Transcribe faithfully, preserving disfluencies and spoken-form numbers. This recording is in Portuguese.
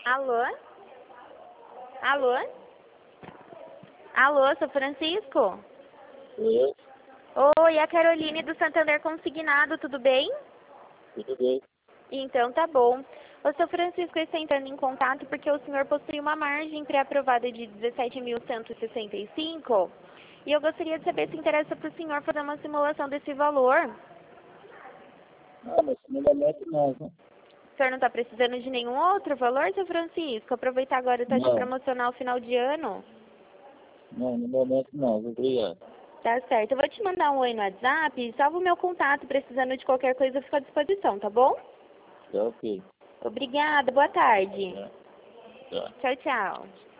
Alô? Alô? Alô, sou Francisco? Oi, Oi, a Caroline do Santander Consignado, tudo bem? tudo bem? Então tá bom. O seu Francisco está entrando em contato porque o senhor possui uma margem pré-aprovada de dezessete mil cento e sessenta e cinco e eu gostaria de saber se interessa para o senhor fazer uma simulação desse valor. Ah, mas no momento não, né? O senhor não está precisando de nenhum outro valor, seu Francisco? Aproveitar agora o taxa Não, promocional final de ano. não, no momento não, obrigado. Tá certo. Eu vou te mandar um oi no WhatsApp. Salva o meu contato. Precisando de qualquer coisa, eu fico à disposição, tá bom? Tá ok. Obrigada. Boa tarde. Tá, tá. Tchau, tchau.